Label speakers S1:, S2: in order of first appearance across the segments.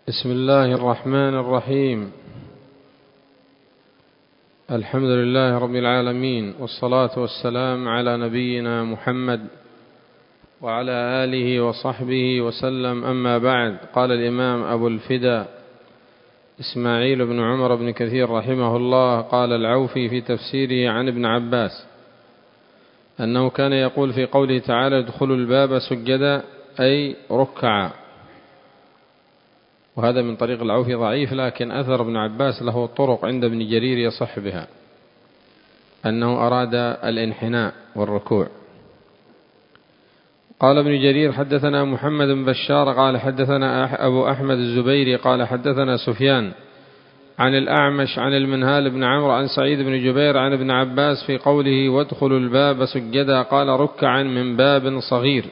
S1: بسم الله الرحمن الرحيم. الحمد لله رب العالمين، والصلاة والسلام على نبينا محمد وعلى آله وصحبه وسلم، أما بعد. قال الإمام أبو الفدا إسماعيل بن عمر بن كثير رحمه الله، قال العوفي في تفسيره عن ابن عباس أنه كان يقول في قوله تعالى: ادخلوا الباب سجدا، أي ركعا. وهذا من طريق العوفي ضعيف، لكن أثر ابن عباس له طرق عند ابن جرير يصح بها أنه أراد الانحناء والركوع. قال ابن جرير: حدثنا محمد بن بشار قال حدثنا أبو أحمد الزبيري قال حدثنا سفيان عن الأعمش عن المنهال بن عمرو عن سعيد بن جبير عن ابن عباس في قوله: وادخلوا الباب سجدا، قال: ركعا من باب صغير.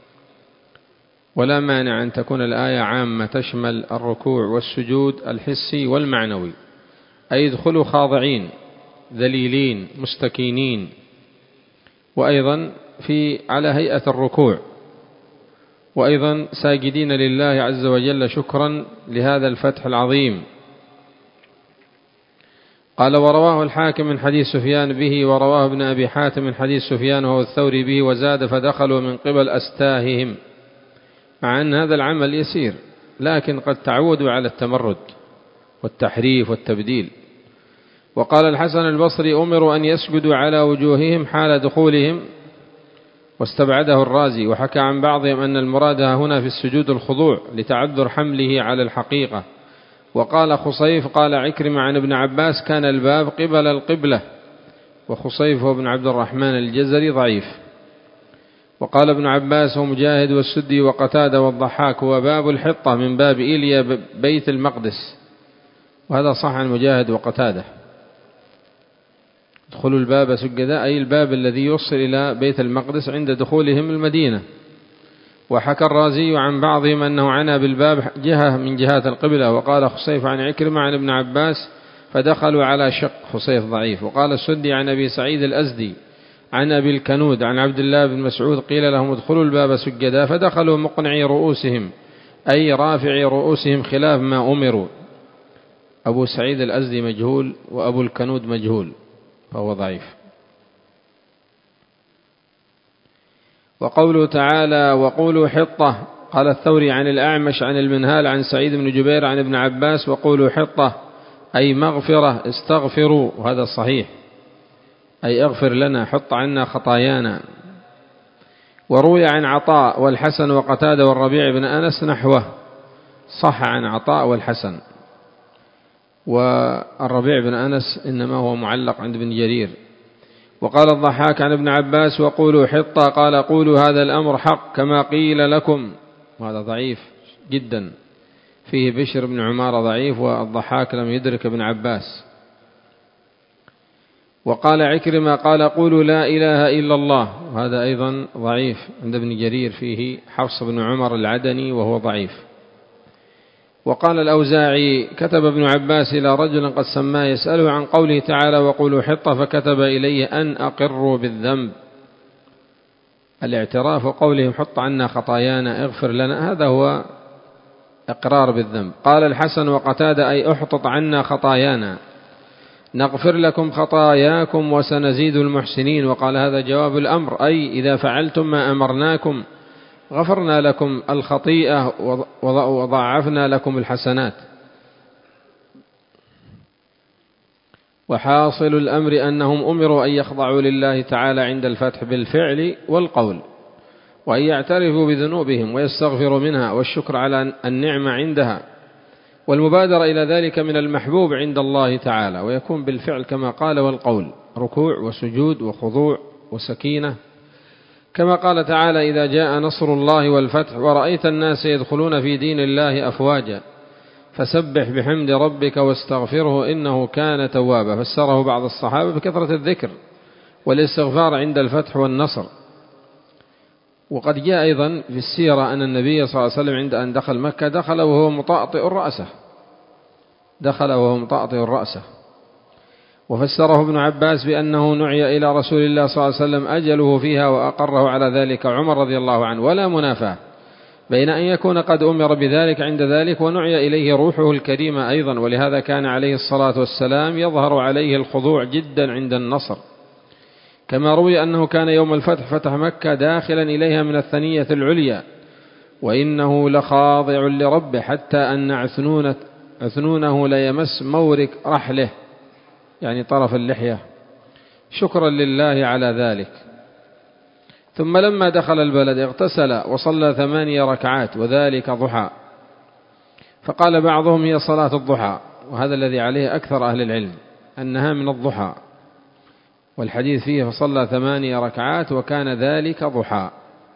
S1: ولا مانع أن تكون الآية عامة تشمل الركوع والسجود الحسي والمعنوي، أي ادخلوا خاضعين ذليلين مستكينين، وأيضا على هيئة الركوع، وأيضا ساجدين لله عز وجل شكرا لهذا الفتح العظيم. قال: ورواه الحاكم من حديث سفيان به، ورواه ابن أبي حاتم من حديث سفيان وهو الثوري به، وزاد: فدخلوا من قبل أستاههم. مع أن هذا العمل يسير، لكن قد تعودوا على التمرد والتحريف والتبديل. وقال الحسن البصري: أمروا أن يسجدوا على وجوههم حال دخولهم، واستبعده الرازي. وحكى عن بعضهم أن المراد هنا في السجود الخضوع لتعذر حمله على الحقيقة. وقال خصيف: قال عكرمة عن ابن عباس: كان الباب قبل القبلة. وخصيف هو ابن عبد الرحمن الجزري ضعيف. وقال ابن عباس ومجاهد والسدي وقتادة والضحاك: هو باب الحطة من باب إيليا بيت المقدس. وهذا صح عن مجاهد وقتادة. ادخلوا الباب سجدا، أي الباب الذي يوصل إلى بيت المقدس عند دخولهم المدينة. وحكى الرازي عن بعضهم أنه عنى بالباب جهة من جهات القبلة. وقال خصيف عن عكرمة عن ابن عباس: فدخلوا على شق. خصيف ضعيف. وقال السدي عن أبي سعيد الأزدي عن أبي الكنود عن عبد الله بن مسعود: قيل لهم ادخلوا الباب سجدا، فدخلوا مقنعي رؤوسهم، أي رافعي رؤوسهم خلاف ما أمروا. أبو سعيد الأزدي مجهول، وأبو الكنود مجهول، فهو ضعيف. وقوله تعالى: وقولوا حطة، قال الثوري عن الأعمش عن المنهال عن سعيد بن جبير عن ابن عباس: وقولوا حطة، أي مغفرة، استغفروا. وهذا صحيح، أي اغفر لنا، حط عنا خطايانا. وروي عن عطاء والحسن وقتادة والربيع بن أنس نحوه، صح عن عطاء والحسن. والربيع بن أنس إنما هو معلق عند ابن جرير. وقال الضحاك عن ابن عباس: وقولوا حطة، قال: قولوا هذا الأمر حق كما قيل لكم. وهذا ضعيف جدا، فيه بشر بن عمارة ضعيف، والضحاك لم يدرك ابن عباس. وقال عكرمة: قال: قولوا لا إله إلا الله. وهذا أيضا ضعيف عند ابن جرير، فيه حفص بن عمر العدني وهو ضعيف. وقال الأوزاعي: كتب ابن عباس إلى رجل قد سماه يسأله عن قوله تعالى: وقولوا حطة، فكتب إليه أن أقروا بالذنب. الاعتراف وقولهم حط عنا خطايانا، اغفر لنا، هذا هو إقرار بالذنب. قال الحسن وقتادة: أي احطط عنا خطايانا، نغفر لكم خطاياكم وسنزيد المحسنين. وقال هذا جواب الأمر، أي إذا فعلتم ما أمرناكم غفرنا لكم الخطيئة وضاعفنا لكم الحسنات. وحاصل الأمر أنهم أمروا أن يخضعوا لله تعالى عند الفتح بالفعل والقول، وأن يعترفوا بذنوبهم ويستغفروا منها، والشكر على النعمة عندها، والمبادرة إلى ذلك من المحبوب عند الله تعالى، ويكون بالفعل كما قال والقول، ركوع وسجود وخضوع وسكينة، كما قال تعالى: إذا جاء نصر الله والفتح ورأيت الناس يدخلون في دين الله أفواجا فسبح بحمد ربك واستغفره إنه كان توابا. فسره بعض الصحابة بكثرة الذكر والاستغفار عند الفتح والنصر. وقد جاء أيضا في السيرة أن النبي صلى الله عليه وسلم عند أن دخل مكة دخل وهو مطأطئ رأسه. وفسره ابن عباس بأنه نعي إلى رسول الله صلى الله عليه وسلم أجله فيها، وأقره على ذلك عمر رضي الله عنه، ولا منافاة بين أن يكون قد أمر بذلك عند ذلك ونعي إليه روحه الكريمة أيضا، ولهذا كان عليه الصلاة والسلام يظهر عليه الخضوع جدا عند النصر، كما روي أنه كان يوم الفتح فتح مكة داخلا إليها من الثنية العليا، وإنه لخاضع لربه حتى أن عثنونه ليمس مورك رحله، يعني طرف اللحية، شكرا لله على ذلك. ثم لما دخل البلد اغتسل وصلى 8 ركعات وذلك ضحى، فقال بعضهم هي صلاة الضحى، وهذا الذي عليه أكثر أهل العلم أنها من الضحى، والحديث فيه فصلى 8 ركعات وكان ذلك ضحى.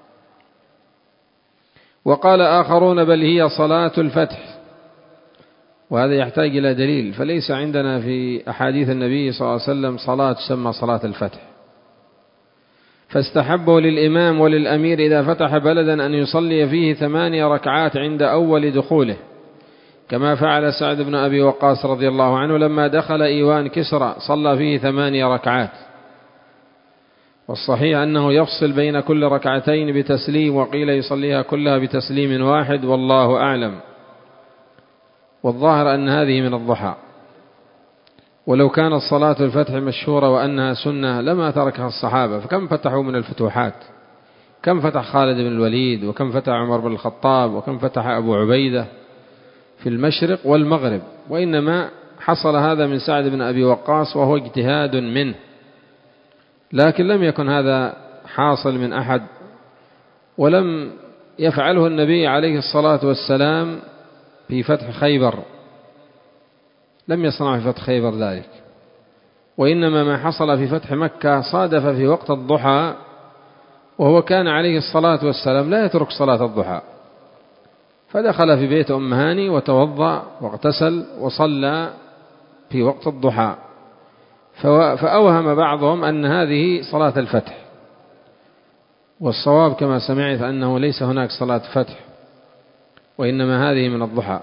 S1: وقال آخرون بل هي صلاة الفتح، وهذا يحتاج إلى دليل، فليس عندنا في أحاديث النبي صلى الله عليه وسلم صلاة تسمى صلاة الفتح، فاستحبوا للإمام وللأمير إذا فتح بلدا أن يصلي فيه 8 ركعات عند أول دخوله، كما فعل سعد بن أبي وقاص رضي الله عنه لما دخل إيوان كسرى صلى فيه 8 ركعات. والصحيح أنه يفصل بين كل ركعتين بتسليم، وقيل يصليها كلها بتسليم واحد، والله أعلم. والظاهر أن هذه من الضحى، ولو كانت صلاة الفتح مشهورة وأنها سنة لما تركها الصحابة، فكم فتحوا من الفتوحات، كم فتح خالد بن الوليد، وكم فتح عمر بن الخطاب، وكم فتح أبو عبيدة في المشرق والمغرب، وإنما حصل هذا من سعد بن أبي وقاص وهو اجتهاد منه، لكن لم يكن هذا حاصل من أحد، ولم يفعله النبي عليه الصلاة والسلام في فتح خيبر، لم يصنع في فتح خيبر ذلك، وإنما ما حصل في فتح مكة صادف في وقت الضحى، وهو كان عليه الصلاة والسلام لا يترك صلاة الضحى، فدخل في بيت أم هاني وتوضأ واغتسل وصلى في وقت الضحى، فأوهم بعضهم أن هذه صلاة الفتح، والصواب كما سمعت أنه ليس هناك صلاة فتح، وإنما هذه من الضحى.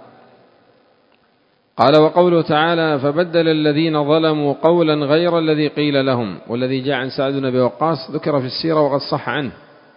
S1: قال وقوله تعالى فبدل الذين ظلموا قولا غير الذي قيل لهم، والذي جاء عن سعد بن أبي وقاص ذكر في السيرة وقد صح عنه.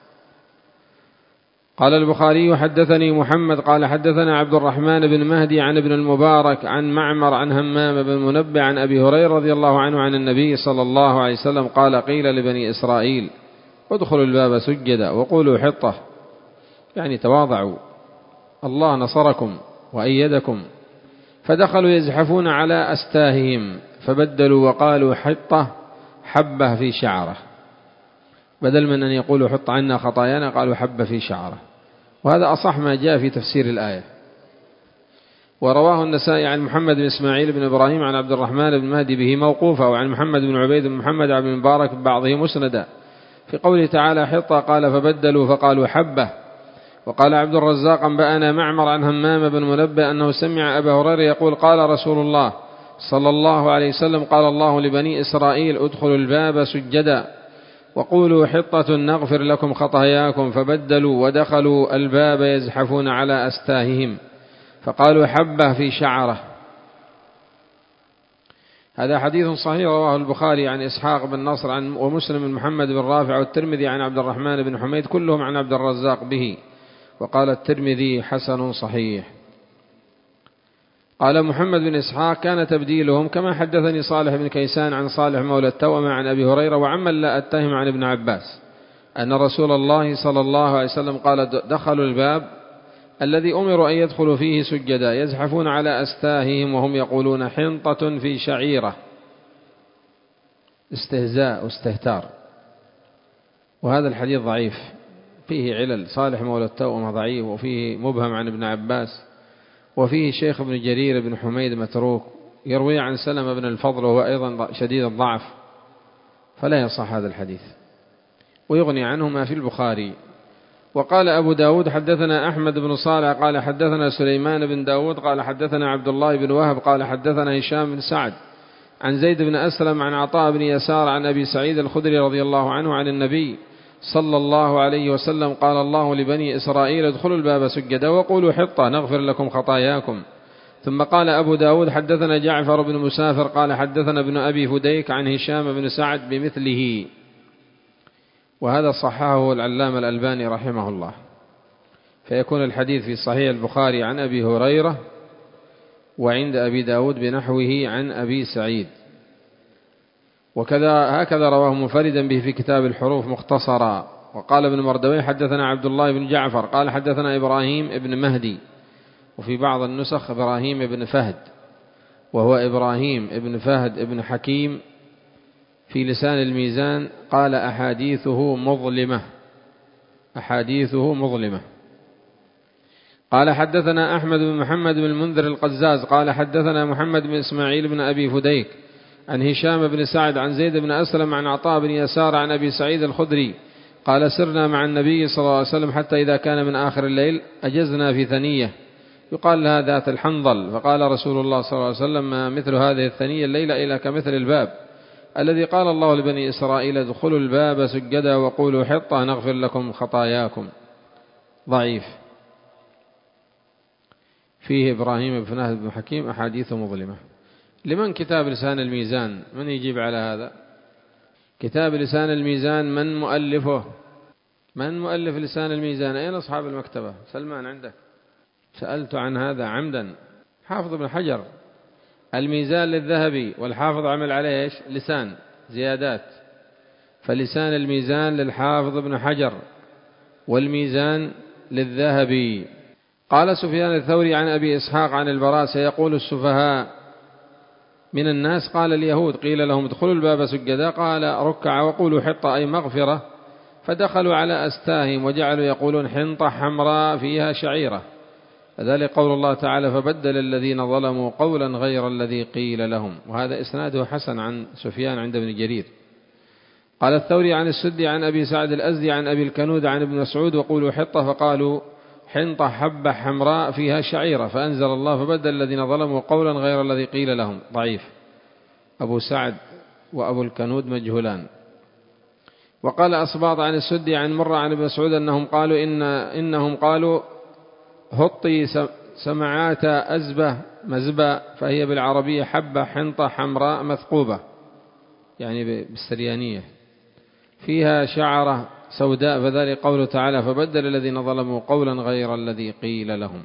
S1: قال البخاري حدثني محمد قال حدثنا عبد الرحمن بن مهدي عن ابن المبارك عن معمر عن همام بن منبه عن أبي هريرة رضي الله عنه عن النبي صلى الله عليه وسلم قال قيل لبني إسرائيل ادخلوا الباب سجدا وقولوا حطة، يعني تواضعوا، الله نصركم وأيدكم، فدخلوا يزحفون على أستاههم فبدلوا وقالوا حطة حبة في شعره، بدل من أن يقولوا حط عنا خطايانا قالوا حبة في شعره، وهذا أصح ما جاء في تفسير الآية. ورواه النسائي عن محمد بن إسماعيل بن إبراهيم عن عبد الرحمن بن مهدي به موقوفا، وعن محمد بن عبيد بن محمد عبد المبارك ببعضه مسندا في قوله تعالى حطة قال فبدلوا فقالوا حبة. وقال عبد الرزاق أنبأنا معمر عن همام بن منبه أنه سمع أبا هريرة يقول قال رسول الله صلى الله عليه وسلم قال الله لبني إسرائيل ادخلوا الباب سجدا وقولوا حطة نغفر لكم خطاياكم، فبدلوا ودخلوا الباب يزحفون على أستاههم فقالوا حبة في شعره. هذا حديث صحيح رواه البخاري عن إسحاق بن نصر ومسلم بن محمد بن رافع والترمذي عن عبد الرحمن بن حميد كلهم عن عبد الرزاق به، وقال الترمذي حسن صحيح. قال محمد بن إسحاق كان تبديلهم كما حدثني صالح بن كيسان عن صالح مولى التوأمة عن أبي هريرة وعمن لا أتهم عن ابن عباس أن رسول الله صلى الله عليه وسلم قال دخلوا الباب الذي أمروا أن يدخلوا فيه سجدا يزحفون على أستاههم وهم يقولون حنطة في شعيرة، استهزاء واستهتار. وهذا الحديث ضعيف فيه علل، صالح مولى التوأمة ضعيف، وفيه مبهم عن ابن عباس، وفيه شيخ ابن جرير بن حميد متروك يروي عن سلمة بن الفضل وهو أيضا شديد الضعف، فلا يصح هذا الحديث، ويغني عنه ما في البخاري. وقال أبو داود حدثنا أحمد بن صالح قال حدثنا سليمان بن داود قال حدثنا عبد الله بن وهب قال حدثنا هشام بن سعد عن زيد بن أسلم عن عطاء بن يسار عن أبي سعيد الخدري رضي الله عنه عن النبي صلى الله عليه وسلم قال الله لبني إسرائيل ادخلوا الباب سجدا وقولوا حطة نغفر لكم خطاياكم. ثم قال أبو داود حدثنا جعفر بن مسافر قال حدثنا ابن أبي فديك عن هشام بن سعد بمثله، وهذا صححه العلامة الألباني رحمه الله. فيكون الحديث في صحيح البخاري عن أبي هريرة، وعند أبي داود بنحوه عن أبي سعيد. هكذا رواه منفردا به في كتاب الحروف مختصرا. وقال ابن مردويه حدثنا عبد الله بن جعفر قال حدثنا إبراهيم ابن مهدي، وفي بعض النسخ إبراهيم ابن فهد، وهو إبراهيم ابن فهد ابن حكيم في لسان الميزان، قال أحاديثه مظلمة. قال حدثنا أحمد بن محمد بن المنذر القزاز قال حدثنا محمد بن إسماعيل بن أبي فديك عن هشام بن سعد عن زيد بن أسلم عن عطاء بن يسار عن أبي سعيد الخدري قال سرنا مع النبي صلى الله عليه وسلم حتى إذا كان من آخر الليل أجزنا في ثنية يقال لها ذات الحنظل، فقال رسول الله صلى الله عليه وسلم ما مثل هذه الثنية الليلة إلا كمثل الباب الذي قال الله لبني إسرائيل ادخلوا الباب سجدا وقولوا حطة نغفر لكم خطاياكم. ضعيف. فيه إبراهيم بن فهد بن حكيم أحاديث مظلمة. لمن كتاب لسان الميزان؟ من يجيب على هذا؟ كتاب لسان الميزان من مؤلفه؟ من مؤلف لسان الميزان؟ أين أصحاب المكتبة؟ سلمان عندك؟ سألت عن هذا عمدا. حافظ ابن حجر. الميزان للذهبي، والحافظ عمل عليه إيش؟ لسان زيادات، فلسان الميزان للحافظ ابن حجر، والميزان للذهبي. قال سفيان الثوري عن أبي إسحاق عن البراء سيقول السفهاء من الناس قال اليهود قيل لهم ادخلوا الباب سجدا قال ركع وقولوا حطة أي مغفرة، فدخلوا على أستاهم وجعلوا يقولون حنطة حمراء فيها شعيرة، فذلك قول الله تعالى فبدل الذين ظلموا قولا غير الذي قيل لهم. وهذا إسناده حسن عن سفيان عند ابن جرير. قال الثوري عن السدي عن أبي سعد الأزدي عن أبي الكنود عن ابن مسعود وقولوا حطة فقالوا حنطة حبة حمراء فيها شعيرة، فأنزل الله فبدل الذين ظلموا قولا غير الذي قيل لهم. ضعيف. أبو سعد وأبو الكنود مجهولان. وقال أصباط عن السدي عن مرة عن ابن مسعود إنهم قالوا هطي سمعات أزبة مزبة، فهي بالعربية حبة حنطة حمراء مثقوبة، يعني بالسريانية فيها شعرة سوداء، فذلك قوله تعالى فبدل الذين ظلموا قولا غير الذي قيل لهم.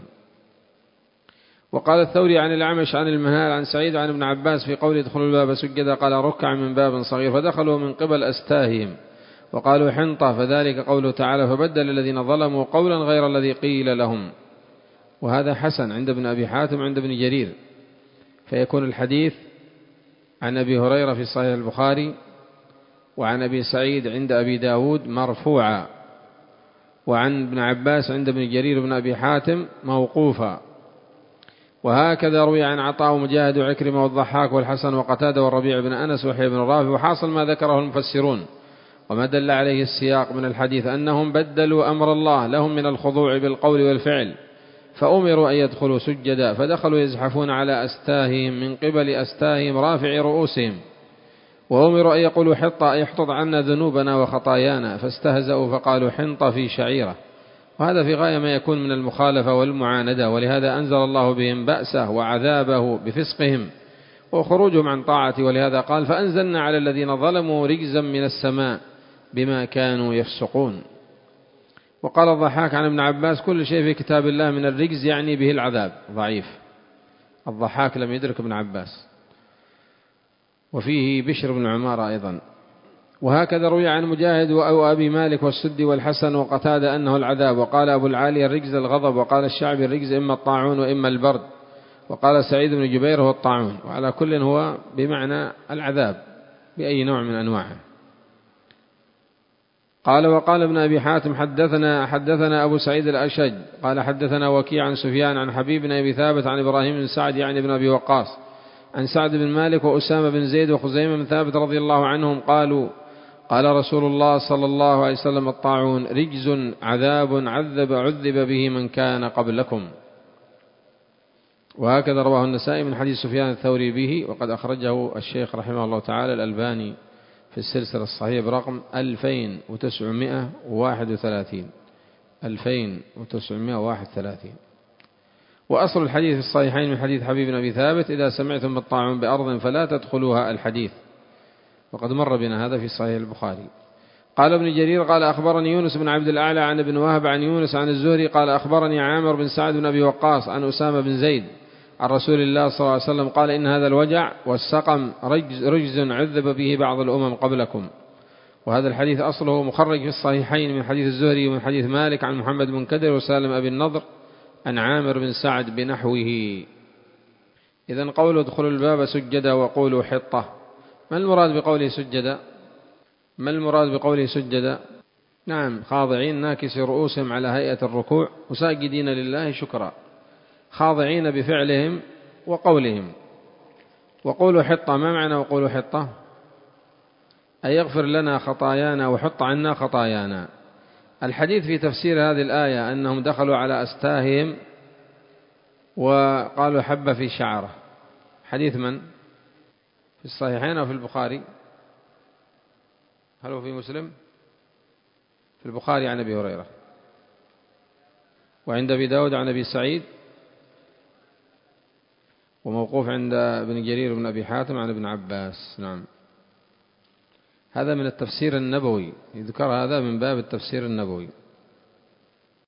S1: وقال الثوري عن الأعمش عن المهال عن سعيد عن ابن عباس في قول ادخلوا الباب سجدا قال ركع من باب صغير، فدخلوا من قبل أستاههم وقالوا حنطة، فذلك قوله تعالى فبدل الذين ظلموا قولا غير الذي قيل لهم. وهذا حسن عند ابن أبي حاتم عند ابن جرير، فيكون الحديث عن أبي هريرة في صحيح البخاري، وعن أبي سعيد عند أبي داود مرفوعا، وعن ابن عباس عند ابن جرير بن أبي حاتم موقوفا. وهكذا روي عن عطاء ومجاهد وعكرمة والضحاك والحسن وقتادة والربيع بن أنس وحي بن رافع. وحاصل ما ذكره المفسرون وما دل عليه السياق من الحديث أنهم بدلوا أمر الله لهم من الخضوع بالقول والفعل، فأمروا أن يدخلوا سجدا، فدخلوا يزحفون على أستاههم من قبل أستاههم رافع رؤوسهم، وأمروا أن يقولوا حطة يحطط عنا ذنوبنا وخطايانا، فاستهزأوا فقالوا حنطة في شعيرة. وهذا في غاية ما يكون من المخالفة والمعاندة، ولهذا أنزل الله بهم بأسه وعذابه بفسقهم وخروجهم عن طاعته، ولهذا قال فأنزلنا على الذين ظلموا رجزا من السماء بما كانوا يفسقون. وقال الضحاك عن ابن عباس كل شيء في كتاب الله من الرجز يعني به العذاب. ضعيف. الضحاك لم يدرك ابن عباس. وفيه بشر بن عمارة أيضا. وهكذا روي عن مجاهد وأبي مالك والسدي والحسن وقتادة أنه العذاب. وقال أبو العالي الرجز الغضب، وقال الشعبي الرجز إما الطاعون وإما البرد، وقال سعيد بن جبير هو الطاعون. وعلى كل هو بمعنى العذاب بأي نوع من أنواعه. قال وقال ابن أبي حاتم حدثنا أبو سعيد الأشج قال حدثنا وكيع عن سفيان عن حبيب بن أبي ثابت عن إبراهيم بن سعد يعني بن أبي وقاص عن سعد بن مالك وأسامة بن زيد وخزيمة بن ثابت رضي الله عنهم قالوا قال رسول الله صلى الله عليه وسلم الطاعون رجز عذاب عذب به من كان قبلكم. وهكذا رواه النسائي من حديث سفيان الثوري به، وقد أخرجه الشيخ رحمه الله تعالى الألباني في السلسلة الصحيحة برقم 2931. وأصل الحديث في الصحيحين من حديث حبيب بن أبي ثابت إذا سمعتم بالطاعون بأرض فلا تدخلوها الحديث، وقد مر بنا هذا في صحيح البخاري. قال ابن جرير قال أخبرني يونس بن عبد الأعلى عن ابن وهب عن يونس عن الزهري قال أخبرني عامر بن سعد بن أبي وقاص عن أسامة بن زيد عن رسول الله صلى الله عليه وسلم قال إن هذا الوجع والسقم رجز عذب به بعض الأمم قبلكم. وهذا الحديث أصله مخرج في الصحيحين من حديث الزهري ومن حديث مالك عن محمد بن كدر وسالم أبي النضر عن عامر بن سعد بنحوه. إذن قوله ادخلوا الباب سجدا وقولوا حطة، ما المراد بقوله سجدا؟ ما المراد بقوله سجدا؟ نعم، خاضعين ناكسي رؤوسهم على هيئة الركوع وساجدين لله شكرا، خاضعين بفعلهم وقولهم. وقولوا حطة، ما معنى وقولوا حطة؟ أي يغفر لنا خطايانا وحط عنا خطايانا. الحديث في تفسير هذه الآية أنهم دخلوا على أستاههم وقالوا حب في شعره. حديث من؟ في الصحيحين أو في البخاري؟ هل هو في مسلم؟ في البخاري عن أبي هريرة، وعند أبي داود عن أبي سعيد، وموقوف عند ابن جرير بن أبي حاتم عن ابن عباس. نعم، هذا من التفسير النبوي، يذكر هذا من باب التفسير النبوي.